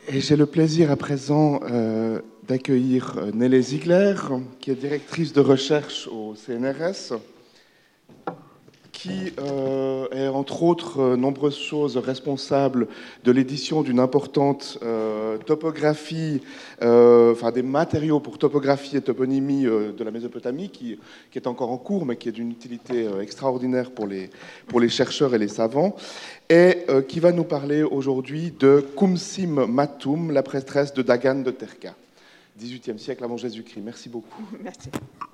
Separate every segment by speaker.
Speaker 1: Et j'ai le plaisir à présent d'accueillir Nelly Ziegler, qui est directrice de recherche au CNRS, qui est entre autres nombreuses choses responsable de l'édition d'une importante topographie, enfin des matériaux pour topographie et toponymie de la Mésopotamie, qui est encore en cours, mais qui est d'une utilité extraordinaire pour les chercheurs et les savants, et qui va nous parler aujourd'hui de Kumsim Matum, la prêtresse de Dagan de Terqa, 18e siècle avant Jésus-Christ. Merci beaucoup.
Speaker 2: Merci.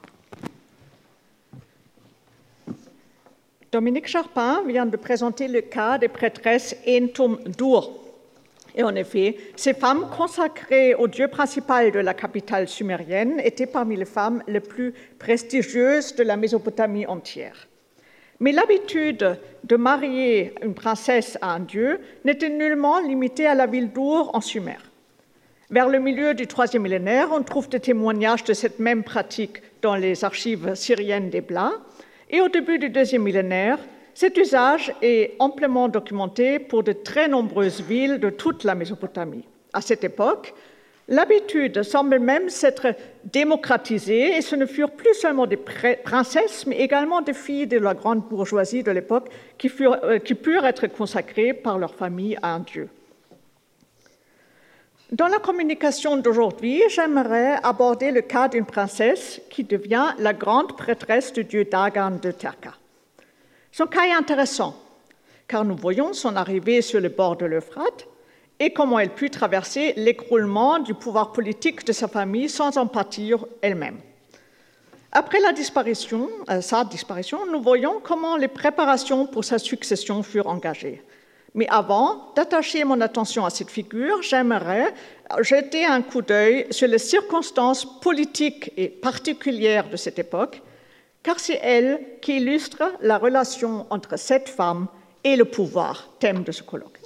Speaker 2: Dominique Charpin vient de présenter le cas des prêtresses Entum Dur. Et en effet, ces femmes consacrées au dieu principal de la capitale sumérienne étaient parmi les femmes les plus prestigieuses de la Mésopotamie entière. Mais l'habitude de marier une princesse à un dieu n'était nullement limitée à la ville d'Ur en Sumer. Vers le milieu du IIIe millénaire, on trouve des témoignages de cette même pratique dans les archives syriennes d'Ebla. Et au début du deuxième millénaire, cet usage est amplement documenté pour de très nombreuses villes de toute la Mésopotamie. À cette époque, l'habitude semble même s'être démocratisée et ce ne furent plus seulement des princesses, mais également des filles de la grande bourgeoisie de l'époque qui purent être consacrées par leur famille à un dieu. Dans la communication d'aujourd'hui, j'aimerais aborder le cas d'une princesse qui devient la grande prêtresse du dieu Dagan de Terqa. Son cas est intéressant, car nous voyons son arrivée sur le bord de l'Euphrate et comment elle put traverser l'écroulement du pouvoir politique de sa famille sans en pâtir elle-même. Après sa disparition, nous voyons comment les préparations pour sa succession furent engagées. Mais avant d'attacher mon attention à cette figure, j'aimerais jeter un coup d'œil sur les circonstances politiques et particulières de cette époque, car c'est elle qui illustre la relation entre cette femme et le pouvoir, thème de ce colloque.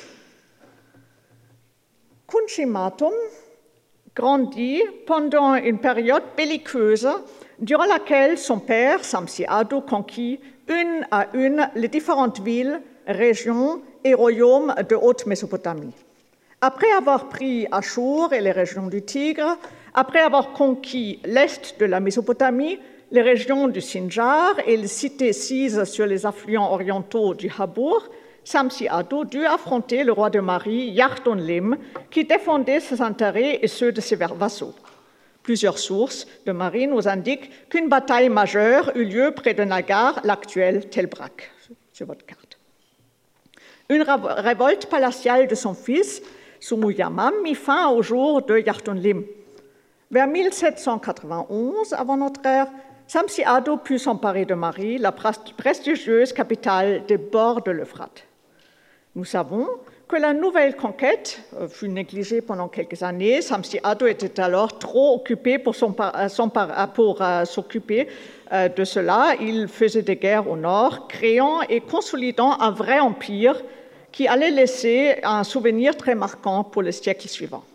Speaker 2: Kumsim Matum grandit pendant une période belliqueuse durant laquelle son père, Samsi-Adu, conquit une à une les différentes villes, régions et royaumes de Haute-Mésopotamie. Après avoir pris Achour et les régions du Tigre, après avoir conquis l'est de la Mésopotamie, les régions du Sinjar et les cités sises sur les affluents orientaux du Habur, Samsi-Adu dut affronter le roi de Mari, Yarton-Lim, qui défendait ses intérêts et ceux de ses vassaux. Plusieurs sources de Mari nous indiquent qu'une bataille majeure eut lieu près de Nagar, l'actuel Tel Brak, sur votre carte. Une révolte palatiale de son fils, Sumuyamam, mit fin au jour de Yarton-Lim. Vers 1791, avant notre ère, Samsi-Adu put s'emparer de Mari, la prestigieuse capitale des bords de l'Euphrate. Nous savons que la nouvelle conquête fut négligée pendant quelques années. Samsi-Adu était alors trop occupé pour s'occuper de cela. Il faisait des guerres au nord, créant et consolidant un vrai empire qui allait laisser un souvenir très marquant pour les siècles suivants.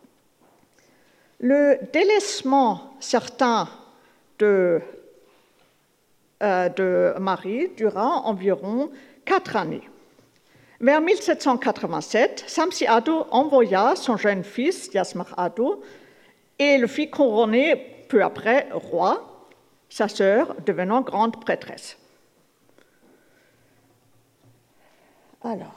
Speaker 2: Le délaissement certain de Mari dura environ 4 années. Vers 1787, Samsi-Adu envoya son jeune fils, Yasmar-Adu, et le fit couronner peu après roi, sa sœur devenant grande prêtresse. Alors,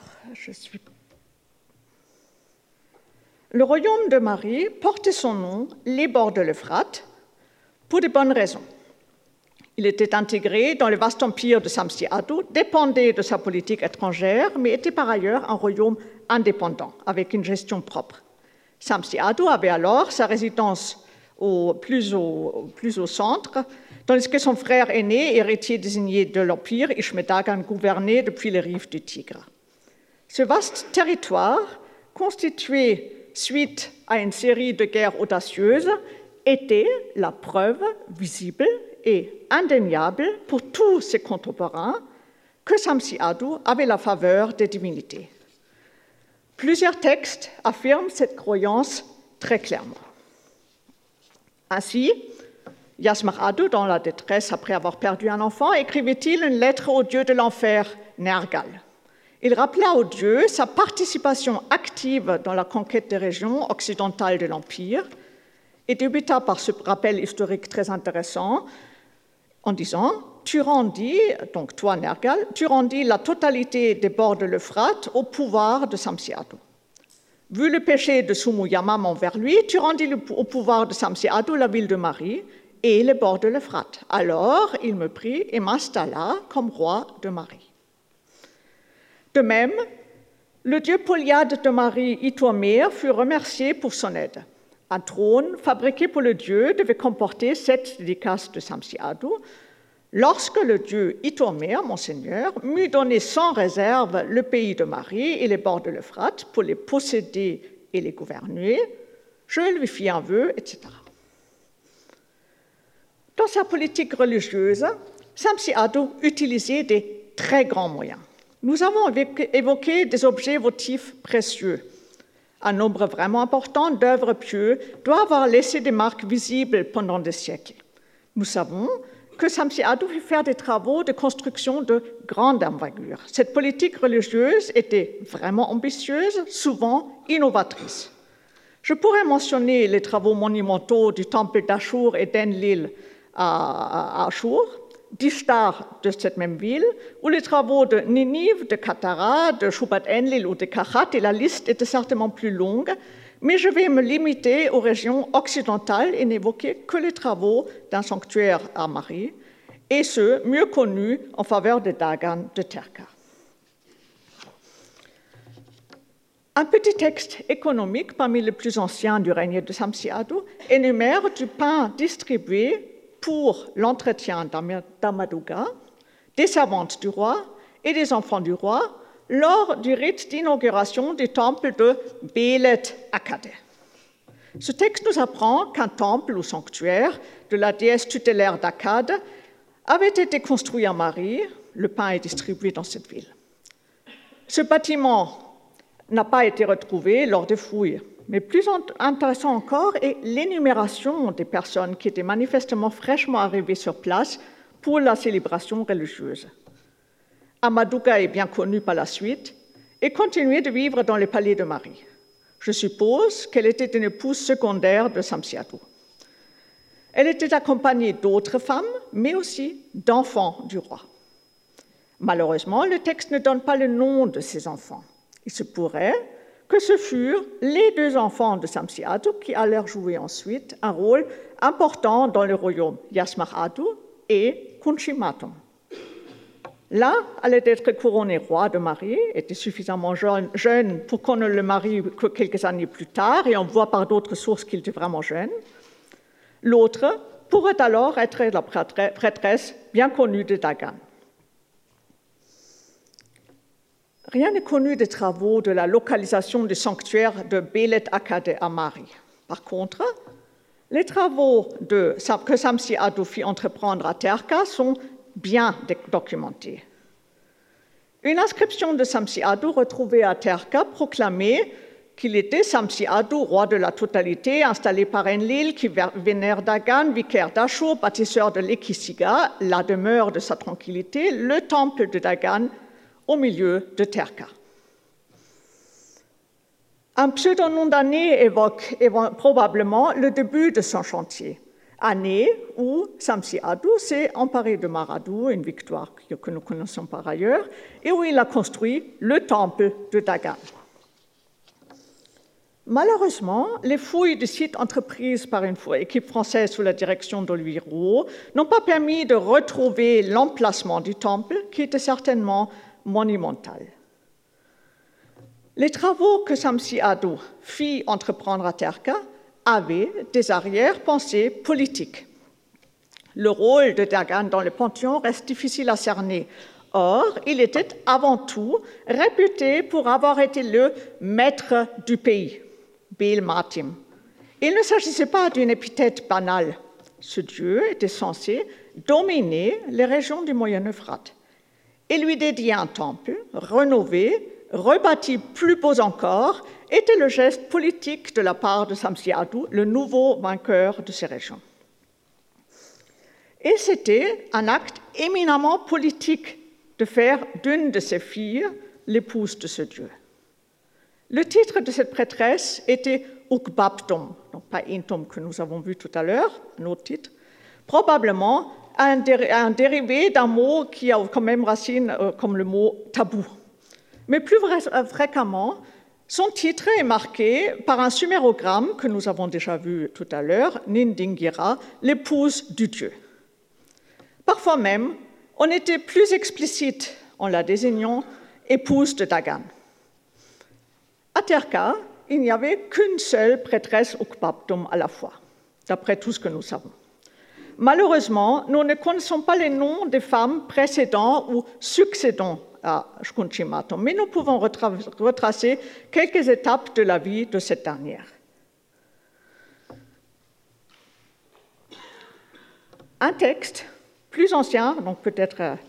Speaker 2: Le royaume de Mari portait son nom, les bords de l'Euphrate, pour de bonnes raisons. Il était intégré dans le vaste empire de Samsi-Adu, dépendait de sa politique étrangère, mais était par ailleurs un royaume indépendant, avec une gestion propre. Samsi-Adu avait alors sa résidence plus au centre, tandis que son frère aîné, héritier désigné de l'empire, Ishme-Dagan, gouvernait depuis les rives du Tigre. Ce vaste territoire, constitué suite à une série de guerres audacieuses, était la preuve visible et indéniable pour tous ses contemporains que Samsi-Adu avait la faveur des divinités. Plusieurs textes affirment cette croyance très clairement. Ainsi, Yasmar-Adu, dans la détresse après avoir perdu un enfant, écrivait-il une lettre au dieu de l'enfer, Nergal. Il rappela au dieu sa participation active dans la conquête des régions occidentales de l'Empire et débuta par ce rappel historique très intéressant en disant « Tu rendis, donc toi Nergal, tu rendis la totalité des bords de l'Euphrate au pouvoir de Samsi-Ado. Vu le péché de Sumu Yamam envers lui, tu rendis au pouvoir de Samsi-Ado la ville de Mari et les bords de l'Euphrate. Alors il me prit et m'installa comme roi de Mari. » De même, le dieu polyade de Mari, Ituamir, fut remercié pour son aide. Un trône fabriqué pour le dieu devait comporter 7 dédicaces de Samsi-Ado. Lorsque le dieu Ituamir, mon seigneur, m'eut donné sans réserve le pays de Mari et les bords de l'Euphrate pour les posséder et les gouverner, je lui fis un vœu, etc. Dans sa politique religieuse, Samsi-Ado utilisait des très grands moyens. Nous avons évoqué des objets votifs précieux. Un nombre vraiment important d'œuvres pieuses doit avoir laissé des marques visibles pendant des siècles. Nous savons que Samsi-Ado fit faire des travaux de construction de grande envergure. Cette politique religieuse était vraiment ambitieuse, souvent innovatrice. Je pourrais mentionner les travaux monumentaux du temple d'Ashur et d'Enlil à Ashur, d'Ishtar de cette même ville, ou les travaux de Ninive, de Katara, de Shubat-Enlil ou de Kahat, et la liste était certainement plus longue, mais je vais me limiter aux régions occidentales et n'évoquer que les travaux d'un sanctuaire à Mari, et ceux mieux connus en faveur de Dagan de Terka. Un petit texte économique parmi les plus anciens du règne de Samsi-Ado énumère du pain distribué pour l'entretien d'Amaduga, des servantes du roi et des enfants du roi lors du rite d'inauguration du temple de Belet Akkad. Ce texte nous apprend qu'un temple ou sanctuaire de la déesse tutélaire d'Akkad avait été construit à Mari. Le pain est distribué dans cette ville. Ce bâtiment n'a pas été retrouvé lors des fouilles. Mais plus intéressant encore est l'énumération des personnes qui étaient manifestement fraîchement arrivées sur place pour la célébration religieuse. Amaduga est bien connue par la suite et continuait de vivre dans les palais de Mari. Je suppose qu'elle était une épouse secondaire de Samsi-Ado. Elle était accompagnée d'autres femmes, mais aussi d'enfants du roi. Malheureusement, le texte ne donne pas le nom de ces enfants. Il se pourrait que ce furent les 2 enfants de Samsi-Ado qui allèrent jouer ensuite un rôle important dans le royaume, Yasmar-Ado et Kunchimatum. L'un allait être couronné roi de Mari, était suffisamment jeune pour qu'on ne le marie que quelques années plus tard, et on voit par d'autres sources qu'il était vraiment jeune. L'autre pourrait alors être la prêtresse bien connue de Dagan. Rien n'est connu des travaux de la localisation du sanctuaire de Belet Akkad à Mari. Par contre, les travaux que Samsi-Ado fit entreprendre à Terka sont bien documentés. Une inscription de Samsi-Ado retrouvée à Terka proclamait qu'il était Samsi-Ado, roi de la totalité, installé par Enlil, qui vénère Dagan, vicaire d'Ashur, bâtisseur de l'Ekisiga, la demeure de sa tranquillité, le temple de Dagan, au milieu de Terka. Un pseudonom d'année évoque probablement le début de son chantier, année où Samsi-Ado s'est emparé de Mar-Ado, une victoire que nous connaissons par ailleurs, et où il a construit le temple de Dagan. Malheureusement, les fouilles du site entreprises par une équipe française sous la direction d'Olivier Rouault n'ont pas permis de retrouver l'emplacement du temple, qui était certainement monumental. Les travaux que Samsi-Ado fit entreprendre à Terka avaient des arrière-pensées politiques. Le rôle de Dagan dans le Panthéon reste difficile à cerner. Or, il était avant tout réputé pour avoir été le maître du pays, Bel Matim. Il ne s'agissait pas d'une épithète banale. Ce dieu était censé dominer les régions du Moyen-Euphrate et lui dédier un temple rénové, rebâti plus beau encore, était le geste politique de la part de Samsi-Ado, le nouveau vainqueur de ces régions. Et c'était un acte éminemment politique de faire d'une de ses filles l'épouse de ce Dieu. Le titre de cette prêtresse était Ukbaptum, donc pas Intum que nous avons vu tout à l'heure, un autre titre, probablement un dérivé d'un mot qui a comme même racine comme le mot tabou. Mais plus fréquemment, son titre est marqué par un sumérogramme que nous avons déjà vu tout à l'heure, Nindingira, l'épouse du Dieu. Parfois même, on était plus explicite en la désignant épouse de Dagan. À Terka, il n'y avait qu'une seule prêtresse Ukbaptum à la fois, d'après tout ce que nous savons. Malheureusement, nous ne connaissons pas les noms des femmes précédant ou succédant à Kunchimatum, mais nous pouvons retracer quelques étapes de la vie de cette dernière. Un texte plus ancien, donc peut-être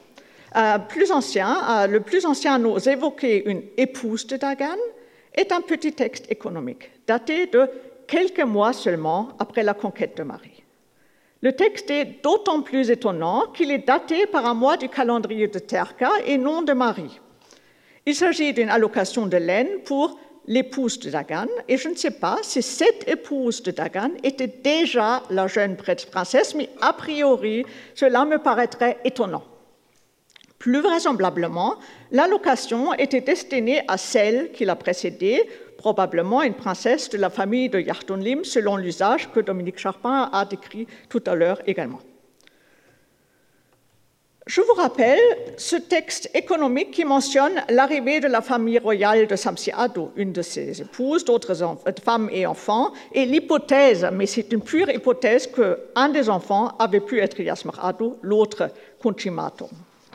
Speaker 2: le plus ancien à nous évoquer une épouse de Dagan, est un petit texte économique, daté de quelques mois seulement après la conquête de Marie. Le texte est d'autant plus étonnant qu'il est daté par un mois du calendrier de Terka et non de Marie. Il s'agit d'une allocation de laine pour l'épouse de Dagan, et je ne sais pas si cette épouse de Dagan était déjà la jeune princesse, mais a priori, cela me paraîtrait étonnant. Plus vraisemblablement, l'allocation était destinée à celle qui l'a précédée, probablement une princesse de la famille de Yartonlim, selon l'usage que Dominique Charpin a décrit tout à l'heure également. Je vous rappelle ce texte économique qui mentionne l'arrivée de la famille royale de Samsi-Ado, une de ses épouses, d'autres femmes et enfants, et l'hypothèse, mais c'est une pure hypothèse, qu'un des enfants avait pu être Yasmar-Ado, l'autre Kunchimatum.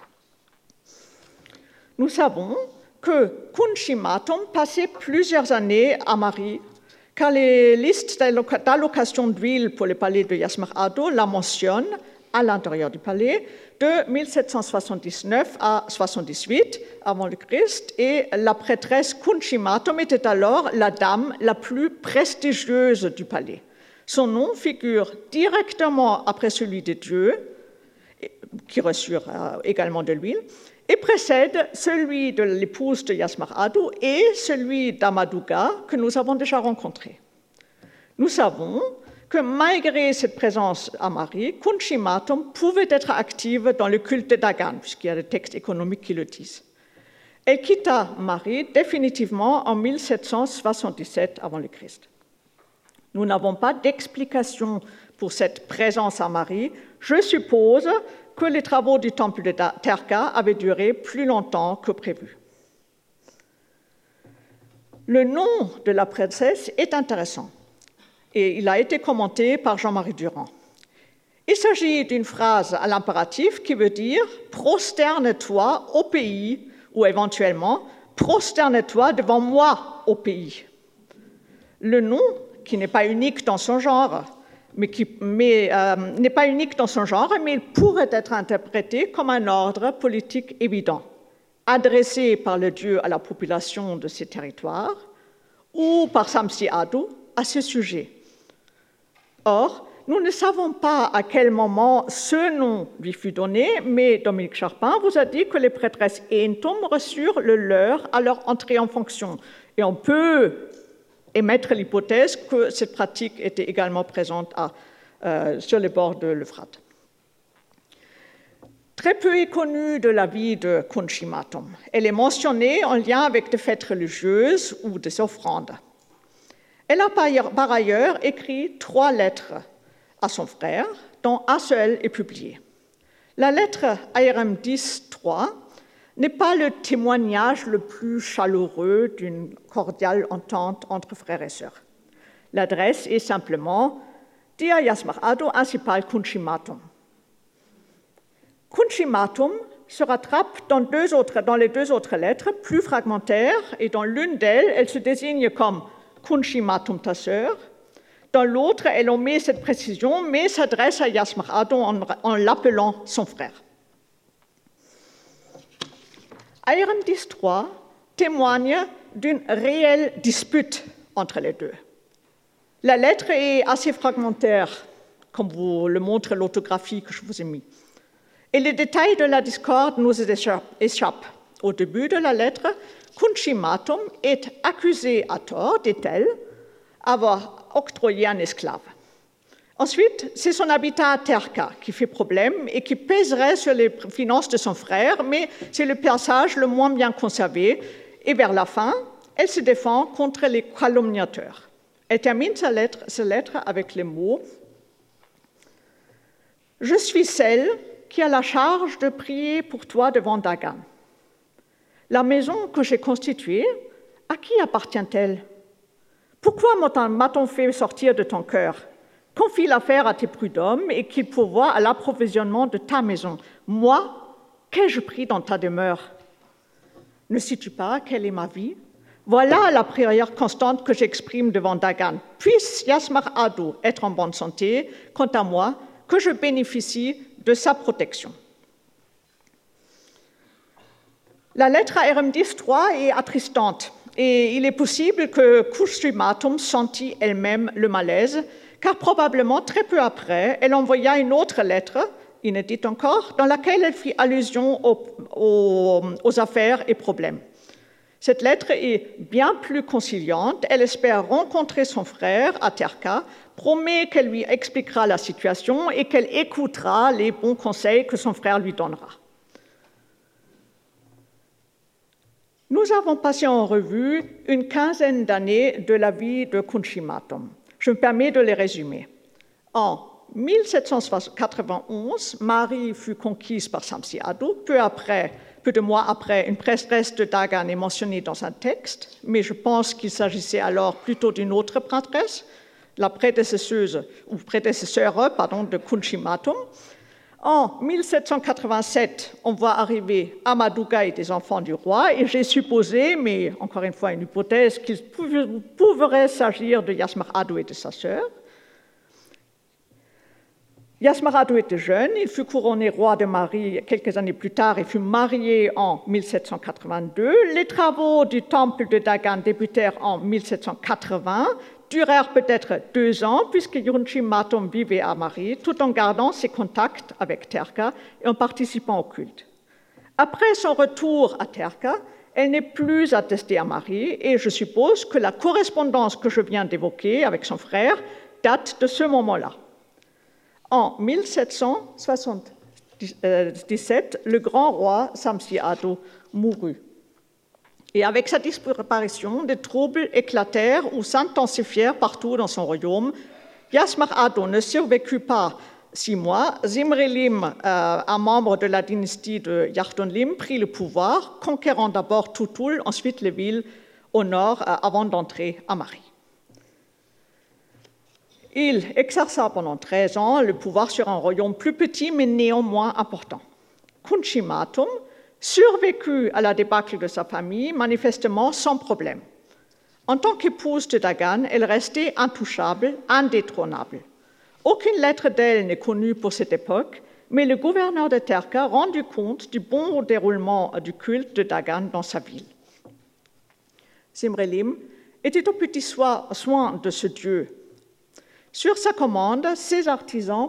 Speaker 2: Nous savons que Kunchimatum passait plusieurs années à Marie, car les listes d'allocation d'huile pour le palais de Yasmar-Ado la mentionnent à l'intérieur du palais de 1779 à 78 avant le Christ, et la prêtresse Kunchimatum était alors la dame la plus prestigieuse du palais. Son nom figure directement après celui de Dieu, qui reçurent également de l'huile, et précède celui de l'épouse de Yasmar-Ado et celui d'Amadouga que nous avons déjà rencontré. Nous savons que malgré cette présence à Marie, Kunchimatum pouvait être active dans le culte de Dagan, puisqu'il y a des textes économiques qui le disent. Elle quitta Marie définitivement en 1777 avant le Christ. Nous n'avons pas d'explication pour cette présence à Marie. Je suppose que les travaux du temple de Terka avaient duré plus longtemps que prévu. Le nom de la princesse est intéressant et il a été commenté par Jean-Marie Durand. Il s'agit d'une phrase à l'impératif qui veut dire « prosterne-toi au pays » ou éventuellement « prosterne-toi devant moi au pays ». Le nom, qui n'est pas unique dans son genre, mais il pourrait être interprété comme un ordre politique évident, adressé par le dieu à la population de ces territoires ou par Samsi-Ado à ce sujet. Or, nous ne savons pas à quel moment ce nom lui fut donné, mais Dominique Charpin vous a dit que les prêtresses Entum reçurent le leur à leur entrée en fonction. Et on peut émettre l'hypothèse que cette pratique était également présente sur les bords de l'Euphrate. Très peu est connu de la vie de Kunchimatum. Elle est mentionnée en lien avec des fêtes religieuses ou des offrandes. Elle a par ailleurs écrit 3 lettres à son frère, dont un seul est publié. La lettre ARM 10.3 n'est pas le témoignage le plus chaleureux d'une cordiale entente entre frères et sœurs. L'adresse est simplement Dia Yasmar-Ado Ansipal Kunchimatum. Kunchimatum se rattrape dans les 2 autres lettres, plus fragmentaires, et dans l'une d'elles, elle se désigne comme Kunchimatum ta sœur. Dans l'autre, elle omet cette précision, mais s'adresse à Yasmar-Ado en l'appelant son frère. ARM 10.3 témoigne d'une réelle dispute entre les deux. La lettre est assez fragmentaire, comme vous le montre l'orthographie que je vous ai mise. Et les détails de la discorde nous échappent. Au début de la lettre, Kunshi Matum est accusée à tort, dit-elle, avoir octroyé un esclave. Ensuite, c'est son habitat à Terka qui fait problème et qui pèserait sur les finances de son frère, mais c'est le passage le moins bien conservé. Et vers la fin, elle se défend contre les calomniateurs. Elle termine sa lettre avec les mots « Je suis celle qui a la charge de prier pour toi devant Dagan. La maison que j'ai constituée, à qui appartient-elle? Pourquoi m'a-t-on fait sortir de ton cœur? Confie l'affaire à tes prud'hommes et qu'ils pourvoient à l'approvisionnement de ta maison. Moi, qu'ai-je pris dans ta demeure? Ne sais-tu pas quelle est ma vie? Voilà la prière constante que j'exprime devant Dagan. Puisse Yasmar Adu être en bonne santé, quant à moi, que je bénéficie de sa protection. » La lettre à Eremdis III est attristante et il est possible que Kunshi Matum sentit elle-même le malaise, car probablement très peu après, elle envoya une autre lettre, inédite encore, dans laquelle elle fit allusion aux affaires et problèmes. Cette lettre est bien plus conciliante. Elle espère rencontrer son frère à Terka, promet qu'elle lui expliquera la situation et qu'elle écoutera les bons conseils que son frère lui donnera. Nous avons passé en revue une quinzaine d'années de la vie de Kunshi Matum. Je me permets de les résumer. En 1791, Mari fut conquise par Samsi Adu. Peu de mois après, une prêtresse de Dagan est mentionnée dans un texte, mais je pense qu'il s'agissait alors plutôt d'une autre prêtresse, la prédécesseur de Kunshi Matum. En 1787, on voit arriver Amaduga et des enfants du roi, et j'ai supposé, mais encore une fois une hypothèse, qu'il pourrait s'agir de Yasmar Adu et de sa sœur. Yasmar Adu était jeune, il fut couronné roi de Mari quelques années plus tard et fut marié en 1782. Les travaux du temple de Dagan débutèrent en 1780, durèrent peut-être 2 ans, puisque Kunshi Matum vivait à Mari, tout en gardant ses contacts avec Terka et en participant au culte. Après son retour à Terka, elle n'est plus attestée à Mari, et je suppose que la correspondance que je viens d'évoquer avec son frère date de ce moment-là. En 1777, le grand roi Samsi Adu mourut. Et avec sa disparition, des troubles éclatèrent ou s'intensifièrent partout dans son royaume. Yasmar Adu ne survécut pas 6 mois. Zimri-Lim, un membre de la dynastie de Yardonlim, prit le pouvoir, conquérant d'abord Tutul, ensuite les villes au nord, avant d'entrer à Mari. Il exerça pendant 13 ans le pouvoir sur un royaume plus petit, mais néanmoins important. Kunshi Matum survécut à la débâcle de sa famille, manifestement sans problème. En tant qu'épouse de Dagan, elle restait intouchable, indétrônable. Aucune lettre d'elle n'est connue pour cette époque, mais le gouverneur de Terka rendu compte du bon déroulement du culte de Dagan dans sa ville. Zimri-Lim était au petit soin de ce dieu. Sur sa commande, ses artisans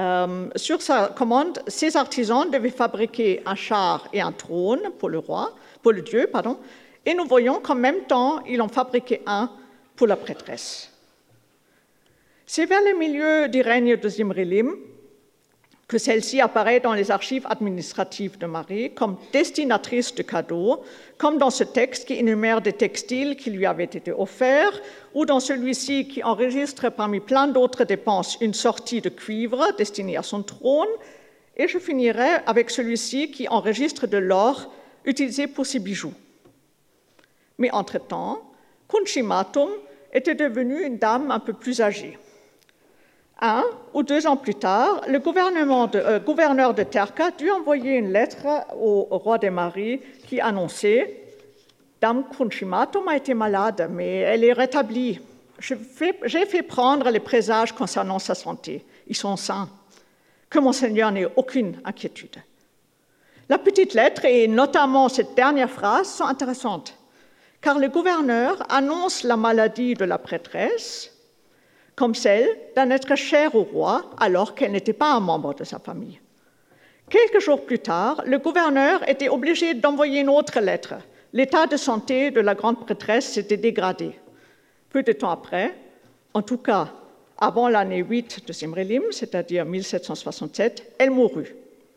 Speaker 2: devaient fabriquer un char et un trône pour le dieu, et nous voyons qu'en même temps, il en fabriquait un pour la prêtresse. C'est vers le milieu du règne de Zimri-Lim que celle-ci apparaît dans les archives administratives de Mari comme destinatrice de cadeaux, comme dans ce texte qui énumère des textiles qui lui avaient été offerts, ou dans celui-ci qui enregistre parmi plein d'autres dépenses une sortie de cuivre destinée à son trône, et je finirai avec celui-ci qui enregistre de l'or utilisé pour ses bijoux. Mais entre-temps, Kunshi Matum était devenue une dame un peu plus âgée. 1 ou 2 ans plus tard, le gouverneur de Terka dut envoyer une lettre au roi de Mari qui annonçait « Dame Kunshi Matum a été malade, mais elle est rétablie. J'ai fait prendre les présages concernant sa santé. Ils sont sains. Que mon Seigneur n'ait aucune inquiétude. » La petite lettre, et notamment cette dernière phrase, sont intéressantes, car le gouverneur annonce la maladie de la prêtresse comme celle d'un être cher au roi, alors qu'elle n'était pas un membre de sa famille. Quelques jours plus tard, le gouverneur était obligé d'envoyer une autre lettre. L'état de santé de la grande prêtresse s'était dégradé. Peu de temps après, en tout cas avant l'année 8 de Zimrilim, c'est-à-dire 1767, elle mourut.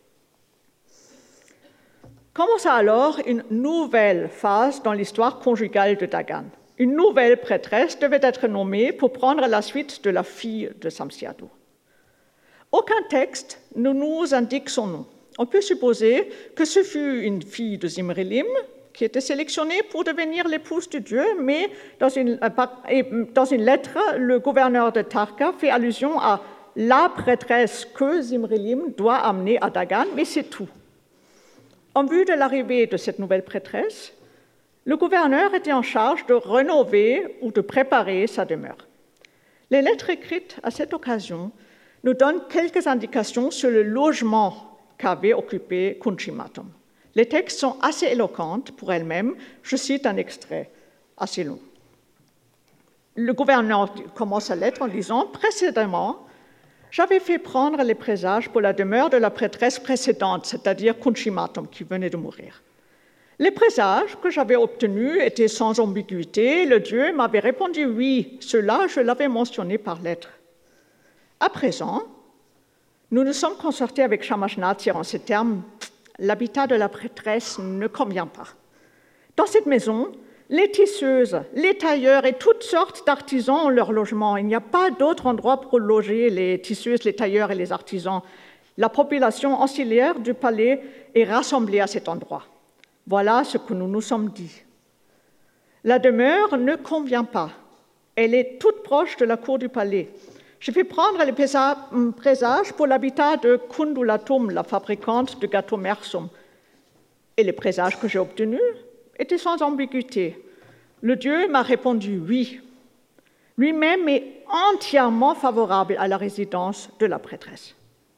Speaker 2: Commença alors une nouvelle phase dans l'histoire conjugale de Dagan. Une nouvelle prêtresse devait être nommée pour prendre la suite de la fille de Samsiadou. Aucun texte ne nous indique son nom. On peut supposer que ce fut une fille de Zimrilim qui était sélectionnée pour devenir l'épouse de Dieu, mais dans une lettre, le gouverneur de Tarka fait allusion à la prêtresse que Zimrilim doit amener à Dagan, mais c'est tout. En vue de l'arrivée de cette nouvelle prêtresse, le gouverneur était en charge de rénover ou de préparer sa demeure. Les lettres écrites à cette occasion nous donnent quelques indications sur le logement qu'avait occupé Kunchimatom. Les textes sont assez éloquents pour elles-mêmes. Je cite un extrait assez long. Le gouverneur commence sa lettre en disant « Précédemment, j'avais fait prendre les présages pour la demeure de la prêtresse précédente, c'est-à-dire Kunchimatom, qui venait de mourir. Les présages que j'avais obtenus étaient sans ambiguïté. Le Dieu m'avait répondu « Oui, cela, je l'avais mentionné par lettre. À présent, nous nous sommes concertés avec Shamash Natsir en ces termes. L'habitat de la prêtresse ne convient pas. Dans cette maison, les tisseuses, les tailleurs et toutes sortes d'artisans ont leur logement. Il n'y a pas d'autre endroit pour loger les tisseuses, les tailleurs et les artisans. La population ancillaire du palais est rassemblée à cet endroit. Voilà ce que nous nous sommes dit. La demeure ne convient pas. Elle est toute proche de la cour du palais. Je vais prendre les présages pour l'habitat de Kundulatum, la fabricante de gâteaux Mersum. Et les présages que j'ai obtenus étaient sans ambiguïté. Le Dieu m'a répondu oui. Lui-même est entièrement favorable à la résidence de la prêtresse.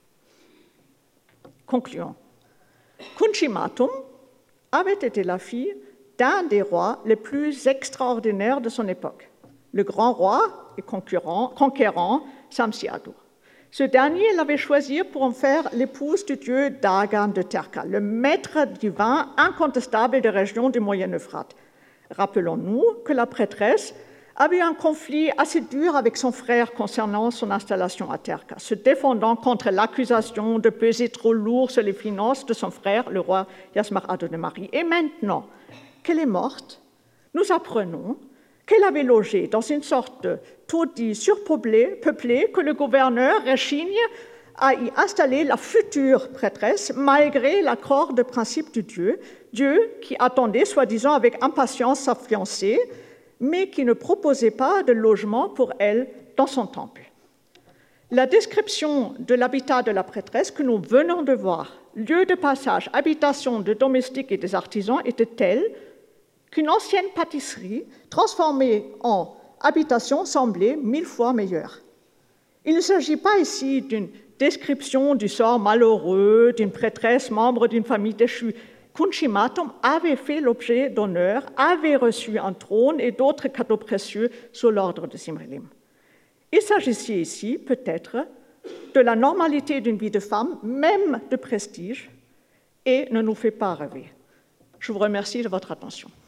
Speaker 2: Concluons. Kunchimatum avait été la fille d'un des rois les plus extraordinaires de son époque, le grand roi et conquérant Samsiadou. Ce dernier l'avait choisie pour en faire l'épouse du dieu Dagan de Terka, le maître divin incontestable des régions du Moyen-Euphrate. Rappelons-nous que la prêtresse avait eu un conflit assez dur avec son frère concernant son installation à Terka, se défendant contre l'accusation de peser trop lourd sur les finances de son frère, le roi Yasmar Adonnemari. Et maintenant qu'elle est morte, nous apprenons qu'elle avait logé dans une sorte de taudis surpeuplé que le gouverneur rechigne à y installer la future prêtresse malgré l'accord de principe du Dieu qui attendait soi-disant avec impatience sa fiancée, mais qui ne proposait pas de logement pour elle dans son temple. La description de l'habitat de la prêtresse que nous venons de voir, lieu de passage, habitation de domestiques et des artisans, était telle qu'une ancienne pâtisserie transformée en habitation semblait 1000 fois meilleure. Il ne s'agit pas ici d'une description du sort malheureux d'une prêtresse membre d'une famille déchue. Kunchimatom avait fait l'objet d'honneur, avait reçu un trône et d'autres cadeaux précieux sous l'ordre de Zimrilim. Il s'agissait ici peut-être de la normalité d'une vie de femme, même de prestige, et ne nous fait pas rêver. Je vous remercie de votre attention.